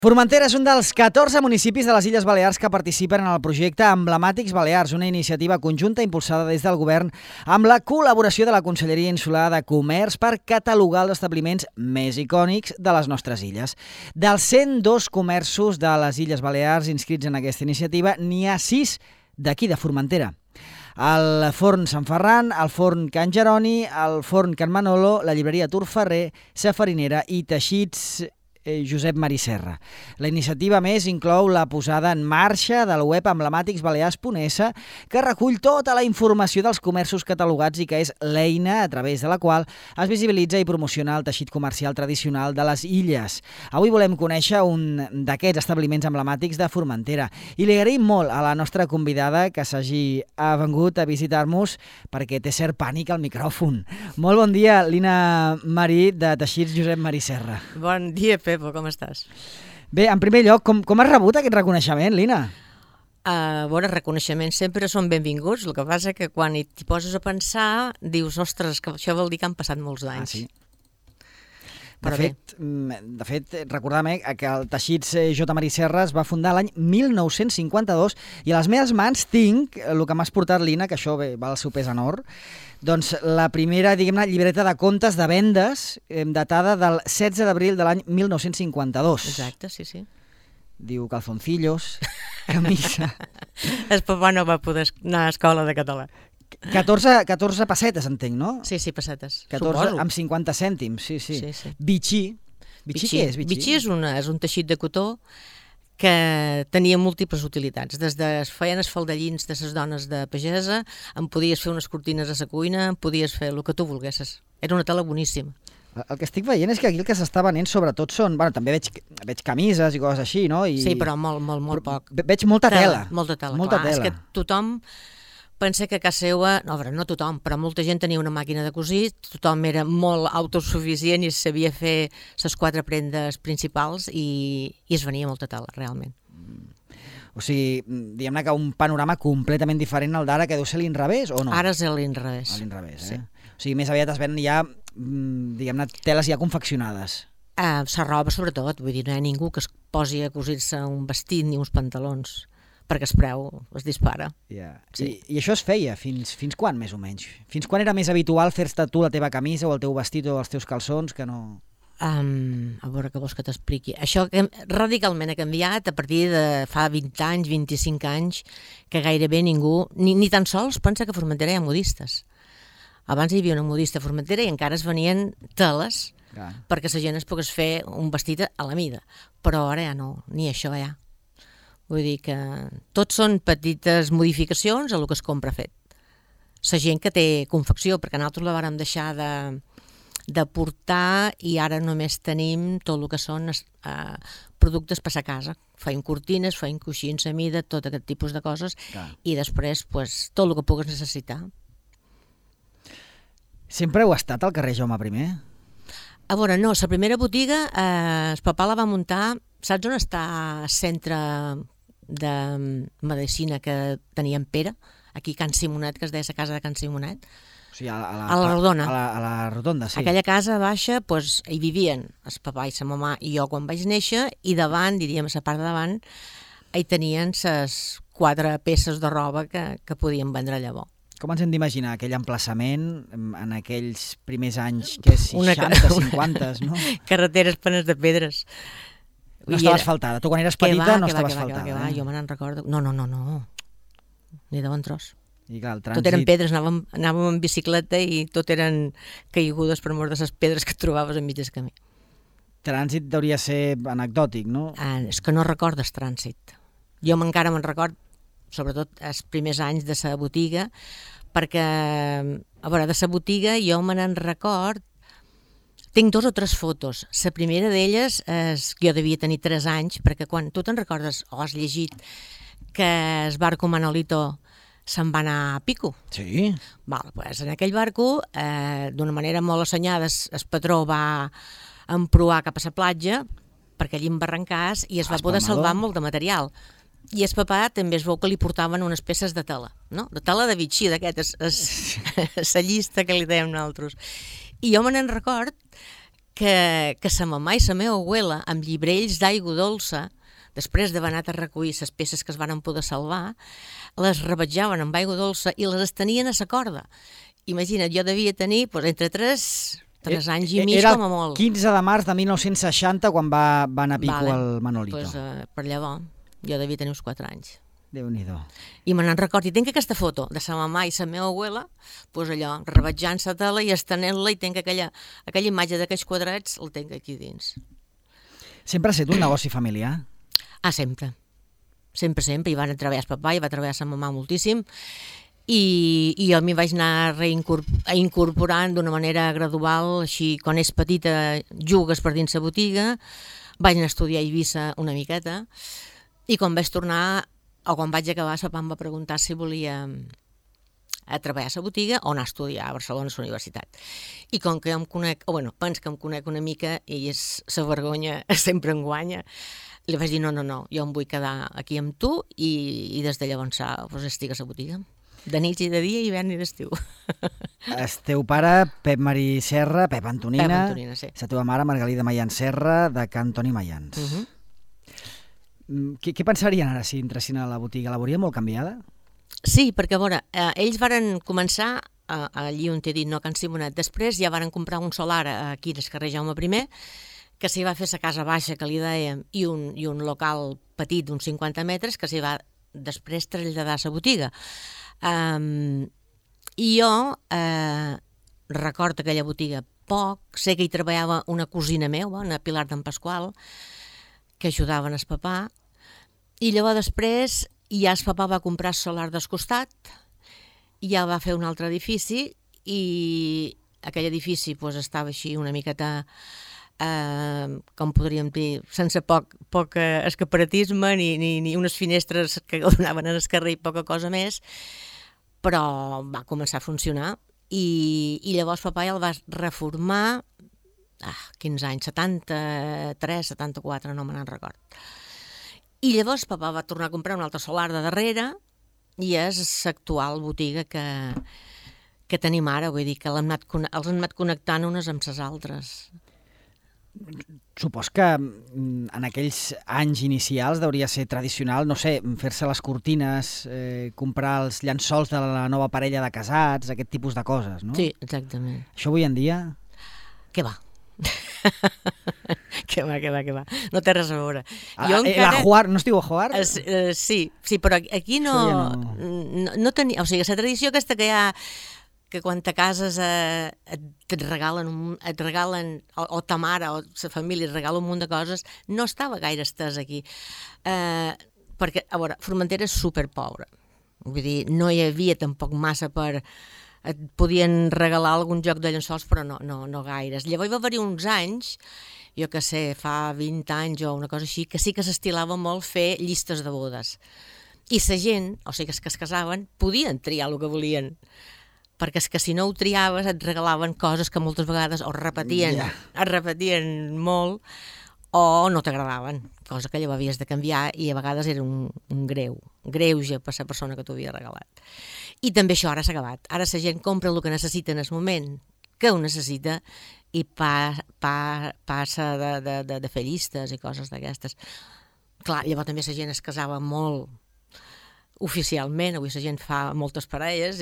Formentera és un dels 14 municipis de les Illes Balears que participen en el projecte Emblemàtics Balears, una iniciativa conjunta impulsada des del govern amb la col·laboració de la Conselleria Insular de Comerç per catalogar els establiments més icònics de les nostres illes. Dels 102 comerços de les Illes Balears inscrits en aquesta iniciativa, n'hi ha 6 d'aquí, de Formentera. El Forn Sant Ferran, el Forn Can Jeroni, el Forn Can Manolo, la llibreria Tur Ferrer, Sa Farinera i Teixits Josep Marí Serra. La iniciativa, més, inclou la posada en marxa del web emblemàticsbalears.es, que recull tota la informació dels comerços catalogats i que és l'eina a través de la qual es visibilitza i promociona el teixit comercial tradicional de les illes. Avui volem conèixer un d'aquests establiments emblemàtics de Formentera i li agraïm molt a la nostra convidada que s'hagi vengut a visitar-nos perquè té cert pànic al micròfon. Molt bon dia, Lina Marí, de Teixits Josep Marí Serra. Bon dia, Pepo, com estàs? Bé, en primer lloc, com has rebut aquest reconeixement, Lina? Reconeixements sempre són benvinguts, el que passa que quan t'hi poses a pensar dius, ostres, que això vol dir que han passat molts d'anys. Sí. De fet, recordar-me que el Teixits J. Marí Serra es va fundar l'any 1952 i a les meves mans tinc el que m'has portat, Lina, que això va al seu pes en or, doncs la primera, diguem-ne, llibreta de comptes de vendes datada del 16 d'abril de l'any 1952. Exacte, sí, sí. Diu calzoncillos, camisa... El papà no va poder anar a escola de català. 14 pessetes, entenc, no? Sí, pessetes, 14 suposo. amb 50 cèntims, sí. Bitxí. Bitxí què és? Bitxí és un teixit de cotó que tenia múltiples utilitats. Des de feien esfaldallins de les dones de pagesa, en podies fer unes cortines a la cuina, en podies fer el que tu volguessis. Era una tela boníssima. El que estic veient és que aquí el que s'està venent sobretot són... Bueno, també veig camises i coses així, no? Sí, però molt poc. Veig molta tela. Molta tela. És que tothom... Pensa que a casa seva, no tothom, però molta gent tenia una màquina de cosir, tothom era molt autosuficient i sabia fer les 4 prendes principals i es venia molta tela, realment. O sigui, diguem-ne que un panorama completament diferent al d'ara, que deu ser l'inrevés, o no? Ara és l'inrevés. L'inrevés, sí. O sigui, més aviat es ven ja, diguem-ne, teles ja confeccionades. La roba, sobretot, vull dir, no hi ha ningú que es posi a cosir-se un vestit ni uns pantalons, perquè el preu es dispara. Yeah. Sí. I això es feia fins quan, més o menys? Fins quan era més habitual fer-te tu la teva camisa o el teu vestit o els teus calçons que no... A veure què vols que t'expliqui. Això radicalment ha canviat a partir de fa 20 anys, 25 anys, que gairebé ningú, ni tan sols pensa que a Formentera hi ha modistes. Abans hi havia una modista a Formentera i encara es venien teles perquè la gent es pogués fer un vestit a la mida. Però ara ja no, ni això ja. Vull dir que tots són petites modificacions a el que es compra fet. La gent que té confecció, perquè nosaltres la vàrem deixar de portar i ara només tenim tot el que són productes per a casa. Feim cortines, feim coixins a mida, tot aquest tipus de coses i després tot el que pugues necessitar. Sempre heu estat al carrer Jaume I? A veure, no, la primera botiga el papà la va muntar, saps on està el centre de medicina que tenia en Pere, aquí a Can Simonet, que es deia la casa de Can Simonet, o sigui, a la Rodona. A la Rotonda, sí. Aquella casa baixa, hi vivien el papà i la mamà i jo quan vaig néixer, i davant, diríem a la part de davant, hi tenien les 4 peces de roba que podien vendre llavors. Com ens hem d'imaginar aquell emplaçament en aquells primers anys, que és 60, 50, no? Carreteres plenes de pedres. No estava asfaltada. Tu quan eres petita no estava asfaltada. Jo me n'en recordo. No. Ni de bon tros. I clar, el trànsit... Tot eren pedres, anàvem en bicicleta i tot eren caigudes per mort de les pedres que et trobaves enmig del camí. Trànsit hauria de ser anecdòtic, no? És que no recordes trànsit. Jo encara me'n record, sobretot els primers anys de la botiga, perquè, a veure, de la botiga jo me n'en record. Tinc 2 o 3 fotos. La primera d'elles és que jo devia tenir 3 anys, perquè quan tu te'n recordes o has llegit que el barco Manolito se'n va anar a Pico. Sí. Doncs en aquell barco, d'una manera molt assenyada, el patró va emproar cap a la platja perquè allí embarrancàs i es va poder salvar molt de material. I el papà també es veu que li portaven unes peces de tela, no? De tela de bitxí, d'aquest, la llista que li dèiem nosaltres. I jo me n'en record que sa mamà i sa meva abuela, amb llibrells d'aigua dolça, després d'haver anat a recollir les peces que es van poder salvar, les rebatjaven amb aigua dolça i les estenien a la corda. Imagina't, jo devia tenir entre 3 anys i mig com a molt. Era el 15 de març de 1960 quan va anar a pico el Manolito. Per llavors, jo devia tenir uns 4 anys. Déu-n'hi-do. I me n'en recordo, i tinc aquesta foto de sa mamà i sa meva abuela, allò, rebatjant la tela i estenent-la, i tinc aquella imatge d'aquells quadrats, el tinc aquí dins. Sempre ha estat un negoci familiar? Sempre. Sempre. I van treballar el papà, i va treballar sa mamà moltíssim, i jo m'hi vaig anar incorporant d'una manera gradual, així, quan és petita jugues per dins la botiga, vaig anar a estudiar a Eivissa una miqueta, i quan vaig tornar, o quan vaig acabar, el papà em va preguntar si volia a treballar a la botiga o anar a estudiar a Barcelona a la universitat. I com que em conec, penso que em conec una mica, i és la vergonya sempre em guanya, li vaig dir no, jo em vull quedar aquí amb tu, i des de llavors estic a la botiga. De nit i de dia, hivern i d'estiu. El teu pare, Pep Marí Serra, Pep Antonina, sí. La teva mare, Margalida Mayans Serra, de Can Toni Mayans. Què pensarien ara si entressin a la botiga? La veuria molt canviada? Sí, perquè a veure, ells varen començar allí on t'he dit, no, a Can Simonet. Després ja varen comprar un solar aquí al carrer Jaume I, que s'hi va fer la casa baixa, que li dèiem, i un local petit d'uns 50 metres, que s'hi va després traslladar a la botiga. I jo recordo aquella botiga poc, sé que hi treballava una cosina meva, una Pilar d'en Pasqual, que ajudaven el papà, i llavors després ja el papà va comprar el solar del costat, ja va fer un altre edifici, i aquell edifici estava així una miqueta, com podríem dir, sense poc escaparatisme, ni unes finestres que donaven al carrer i poca cosa més, però va començar a funcionar, i llavors papà ja el va reformar 15 anys, 73, 74, no me n'en record. I llavors papà va tornar a comprar un altre solar de darrere, i és l'actual botiga que tenim ara, vull dir que els hem anat connectant unes amb les altres. Supos que en aquells anys inicials deuria ser tradicional, no sé, fer-se les cortines, comprar els llençols de la nova parella de casats, aquest tipus de coses, no? Sí, exactament. Això avui en dia... Què va? Què va? No té res a veure. No estiu a jugar? Sí, però aquí no tenia... O sigui, la tradició aquesta que hi ha, que quan te cases et regalen, o ta mare o la família et regala un munt de coses, no estava gaire estès aquí. Perquè, a veure, Formentera és superpobre. Vull dir, no hi havia tampoc massa per... Et podien regalar algun joc de llençols, però no gaires. Llavors va haver-hi uns anys, jo que sé, fa 20 anys o una cosa així, que sí que s'estilava molt fer llistes de bodes. I la gent, o sigui, que es casaven, podien triar el que volien, perquè és que si no ho triaves et regalaven coses que moltes vegades o es repetien molt o no t'agradaven, cosa que llavors havies de canviar, i a vegades era un greuge per la persona que t'ho havia regalat. I també això ara s'ha acabat. Ara la gent compra el que necessita en el moment que ho necessita i passa de fer llistes i coses d'aquestes. Clar, llavors també la gent es casava molt oficialment, avui la gent fa moltes parelles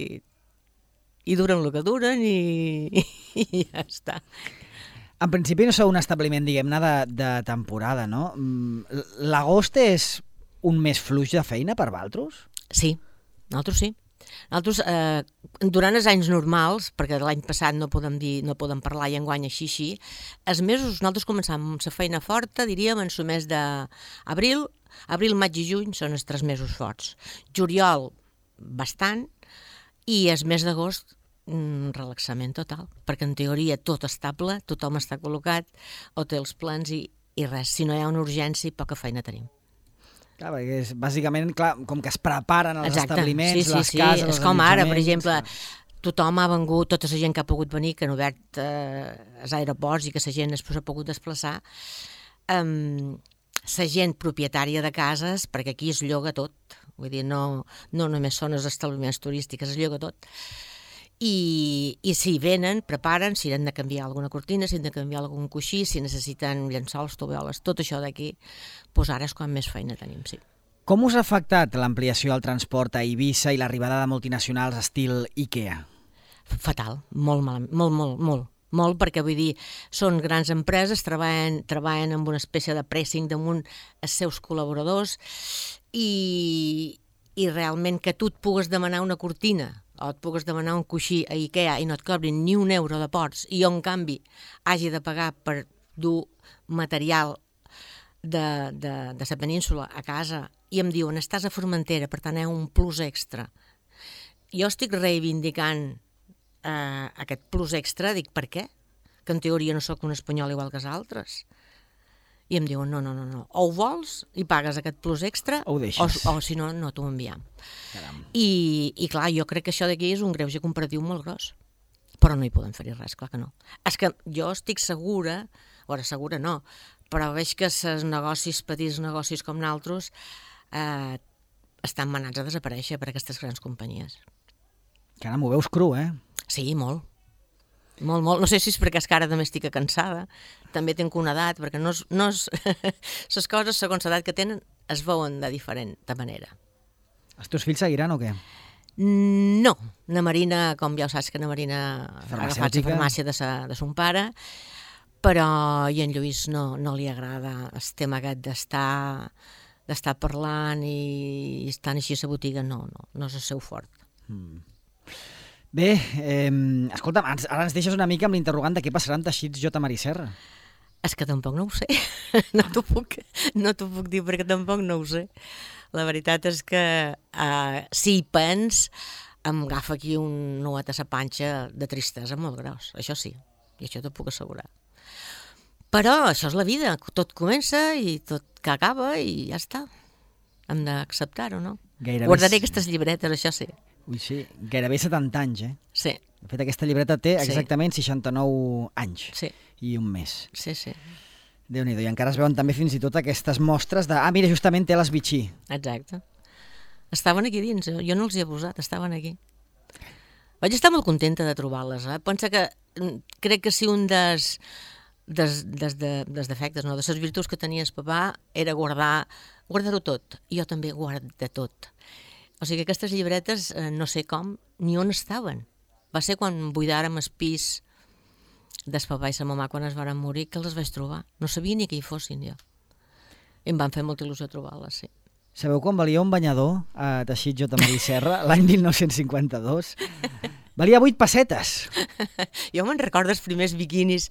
i duren el que duren i ja està. En principi no sou un establiment, diguem-ne, de temporada, no? L'agost és un mes fluix de feina per vosaltres? Sí, nosaltres sí. Nosaltres, durant els anys normals, perquè l'any passat no podem parlar i enguany així, els mesos nosaltres començàvem la feina forta, diríem, en el mes d'abril, maig i juny són els 3 mesos forts. Juliol, bastant, i el mes d'agost, relaxament total, perquè en teoria tot estable, tothom està col·locat, o té els plans i res. Si no hi ha una urgència, poca feina tenim. Clar, perquè és bàsicament, clar, com que es preparen els establiments, les cases, els com ara, per exemple, tothom ha vengut, tota la gent que ha pogut venir, que han obert els aeroports i que la gent es ha pogut desplaçar, la gent propietària de cases, perquè aquí es lloga tot, vull dir, no només són els establiments turístics, es lloga tot, i si venen, preparen, si han de canviar alguna cortina, si han de canviar algun coixí, si necessiten llençols, tovalloles, tot això d'aquí, doncs ara és quan més feina tenim, sí. Com us ha afectat l'ampliació del transport a Eivissa i l'arribada de multinacionals estil IKEA? Fatal, molt malament, molt, perquè vull dir, són grans empreses, treballen amb una espècie de pressing damunt els seus col·laboradors i realment que tu et pugues demanar una cortina o et pugues demanar un coixí a IKEA i no et cobrin ni un euro de ports i jo, en canvi, hagi de pagar per dur material de la península a casa i em diuen, estàs a Formentera, per tant, un plus extra. Jo estic reivindicant aquest plus extra, dic, per què? Que en teoria no sóc un espanyol igual que els altres. I em diuen, no, o ho vols i pagues aquest plus extra, o si no, no t'ho enviem. I clar, jo crec que això d'aquí és un greuge comparatiu molt gros, però no hi podem fer res, clar que no. És que jo estic segura, segura no, però veig que els negocis, petits negocis com nosaltres, estan manats a desaparèixer per aquestes grans companyies. Caram, ho veus cru, eh? Sí, molt. Molt. No sé si és perquè és que ara també estic cansada, també tinc una edat, perquè les coses, segons l'edat que tenen, es veuen de diferent manera. Els teus fills seguiran o què? No. Na Marina, com ja ho saps, que na Marina ha agafat la farmàcia de son pare, però i en Lluís no li agrada el tema aquest d'estar parlant i estant així a la botiga, no és el seu fort. Bé, escolta'm, ara ens deixes una mica amb l'interrogant de què passarà amb Teixits J. Mariserra. És que tampoc no ho sé, no t'ho puc dir perquè tampoc no ho sé. La veritat és que si hi pens em agafa aquí un nuet a la panxa de tristesa molt gros, això sí, i això t'ho puc assegurar. Però això és la vida, tot comença i tot que acaba i ja està. Hem d'acceptar-ho, no? Guardaré aquestes llibretes, això sí. Ui, sí, gairebé 70 anys, eh? Sí. De fet, aquesta llibreta té exactament 69 anys i un mes. Sí. Déu-n'hi-do, i encara es veuen també fins i tot aquestes mostres de... mira, justament té les Vichy. Exacte. Estaven aquí dins, jo no els hi he posat, estaven aquí. Vaig estar molt contenta de trobar-les, Pensa que crec que si un dels defectes, no, de les virtuts que tenia el papà era guardar-ho tot. I jo també guardo de tot. O sigui que aquestes llibretes, no sé com, ni on estaven. Va ser quan buidàrem el pis del papà i la mamà quan es van morir que les vaig trobar. No sabia ni que hi fossin jo. I em van fer molta il·lusió trobar-les, sí. Sabeu quan valia un banyador a Teixits J. Mariserra l'any 1952? Valia 8 pessetes. Jo me'n recordo els primers biquinis,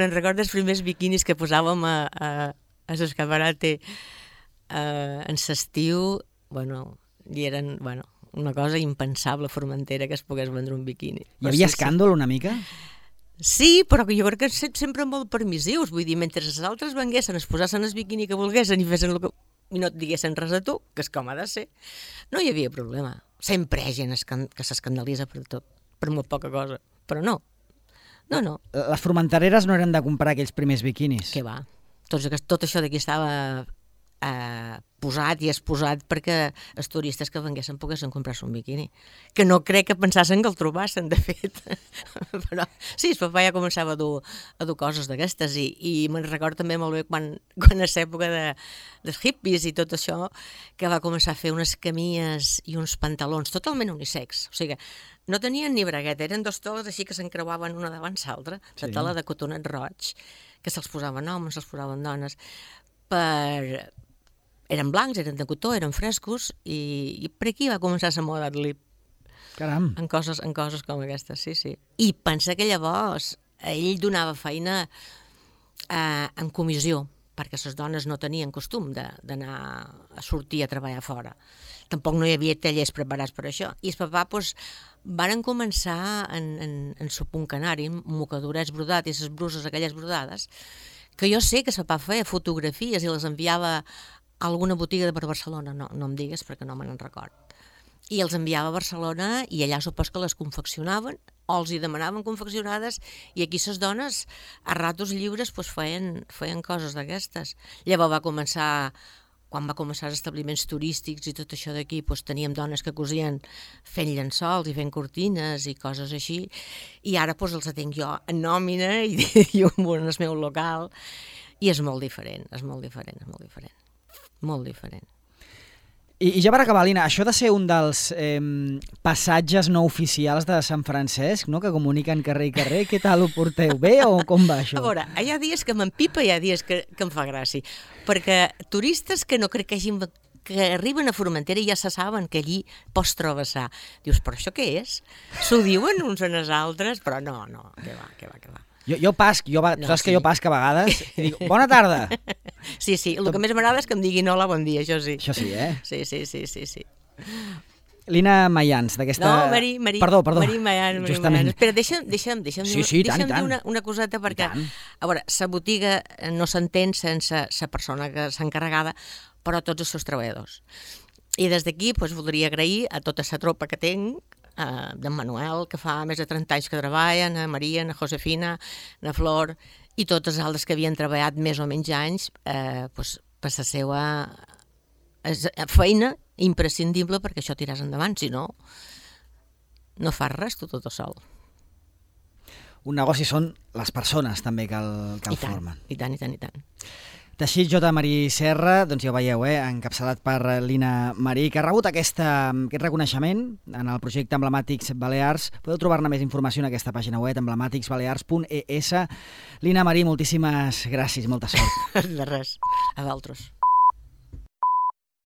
que posàvem a l'escaparate en l'estiu, i eren, una cosa impensable a Formentera que es pogués vendre un biquini. Hi havia escàndol una mica? Sí, però jo crec que sempre molt permissius, vull dir, mentre els altres venguessin, es posessin el biquini que volguessin i no et diguessin res a tu, que és com ha de ser, no hi havia problema. Sempre hi ha gent que s'escandalitza per tot, per molt poca cosa, però no. Les formentereres no eren de comprar aquells primers biquinis? Què va? Tot això d'aquí estava posat i exposat perquè els turistes que venguessin poguessin comprar-se un biquini, que no crec que pensassin que el trobassin, de fet. Però sí, el papà ja començava a dur coses d'aquestes i me'n recordo també molt bé quan a l'època dels hippies i tot això, que va començar a fer unes camies i uns pantalons totalment unisex, o sigui, no tenien ni bragueta, eren dos teles així que s'encreuaven una davant l'altra, la tela de cotonet roig, que se'ls posaven homes, se'ls posaven dones, eren blancs, eren de cotó, eren frescos i per aquí va començar la moda del lip. Caram! En coses com aquestes, sí. I pensa que llavors ell donava feina en comissió, perquè les dones no tenien costum d'anar a sortir a treballar fora. Tampoc no hi havia tallers preparats per això. I el papà, varen començar en el punt canari, mocadorets brodats i les bruses aquelles brodades, que jo sé que el papà feia fotografies i les enviava a alguna botiga per Barcelona, no em digues perquè no me'n record. I els enviava a Barcelona i allà supos que les confeccionaven o els hi demanaven confeccionades i aquí les dones a ratos lliures feien coses d'aquestes. Llavors va començar quan va començar els establiments turístics i tot això d'aquí, doncs teníem dones que cosien fent llençols i fent cortines i coses així, i ara doncs els atenc jo en nòmina i en el meu local, i és molt diferent, molt diferent. I ja per acabar, Lina, això de ser un dels passatges no oficials de Sant Francesc, no?, que comuniquen carrer i carrer, què tal ho porteu? Bé o com va això? A veure, hi ha dies que m'empipa i hi ha dies que em fa gràcia, perquè turistes que no crec que arriben a Formentera i ja se saben que allí pots travessar. Dius, però això què és? S'ho diuen uns a els altres, però no, què va. Jo pasc, saps que jo pasc a vegades i dic, bona tarda. Sí, el que més m'agrada és que em diguin hola, bon dia, això sí. Això sí, eh? Sí. Lina Mayans, d'aquesta... No, Marí. Perdó. Marí Mayans. Justament. Espera, deixa'm dir una coseta, perquè, a veure, la botiga no s'entén sense la persona que s'ha encarregada, però tots els seus treballadors. I des d'aquí voldria agrair a tota la tropa que tenc, d'en Manuel, que fa més de 30 anys que treballen, a Maria, a Josefina, a Flor, i tots els altres que havien treballat més o menys anys per la seva feina imprescindible perquè això tiràs endavant, si no fas res tu tot sol. Un negoci són les persones també que el formen. I tant. Teixit J. Marí Serra, doncs ja ho veieu, encapçalat per Lina Marí, que ha rebut aquest reconeixement en el projecte Emblemàtics Balears. Podeu trobar-ne més informació en aquesta pàgina web, emblematicsbalears.es. Lina Marí, moltíssimes gràcies, molta sort. De res, a vosaltres.